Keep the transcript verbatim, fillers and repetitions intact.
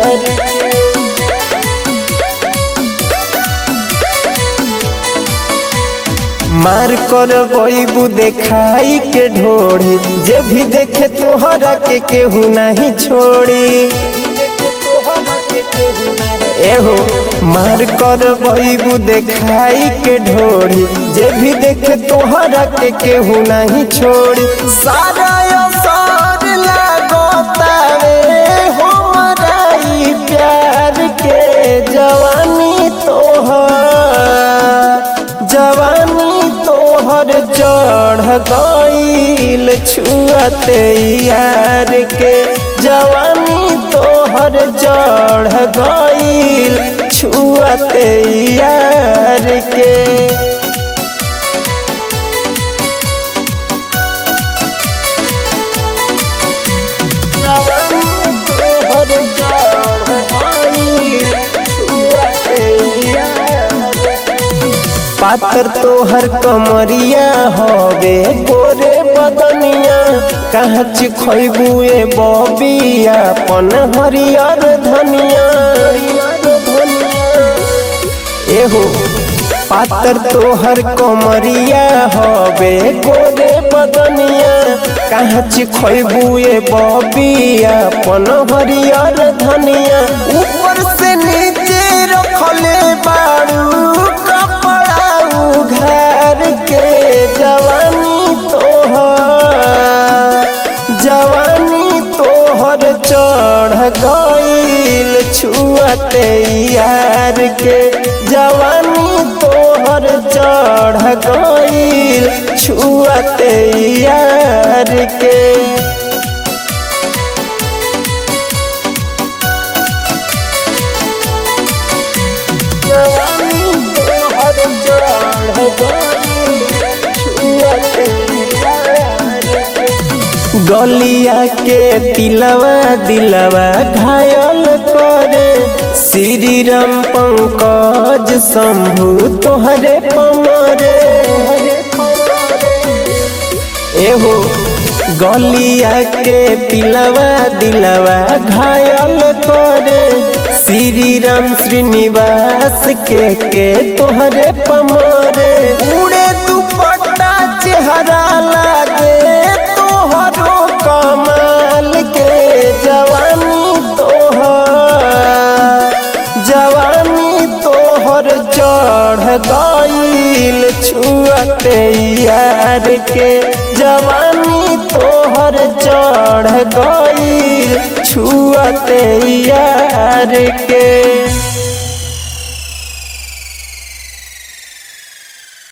यार के। मार कर बईबू देखाई के ढोड़ी, जे भी देखे तोहरा के केहू नहीं छोड़ी। एहो मार कर बईबू देखाई के ढोड़ी, जे भी देखे तोहरा के केहू नहीं छोड़ी। सारा असर लागतावे हमरा ई प्यार के, जवानी तोहर जवानी तोहर चढ़ गईल छुअते यार के। जवानी तोहर चढ़ गईल छुअते यार के। जवानी तोहर चढ़ गईल छुअते यार के। पातर तोहर कमरिया हवे गोरे बदनिया, कहाँ चिखबू ए बबिया पन हरियर धनिया। एहो पातर तोहर कमरिया हवे गोरे बदनिया, कहाँ चिखबू ए बबिया पन हरियर धनिया। ऊपर से नीचे रखले बारू घर के, जवानी तोहर जवानी तोहर चढ़ गईल छुअते यार के। जवानी तोहर चढ़ गईल छुअते यार के। गलिया के तिलवा दिलवा घायल करे, श्री राम पंकज शंभु तोहरे पमरे। एहो गलिया के तिलवा दिलवा घायल करे, श्री राम श्रीनिवास के के तोहरे पमरे। उड़े दुपट्टा चेहरा लागे तोहरो कमाल के, जवानी तोहर जवानी तोहर चढ़ गईल छुअते यार के। जवानी तोहर चढ़ गईल छुअते यार के।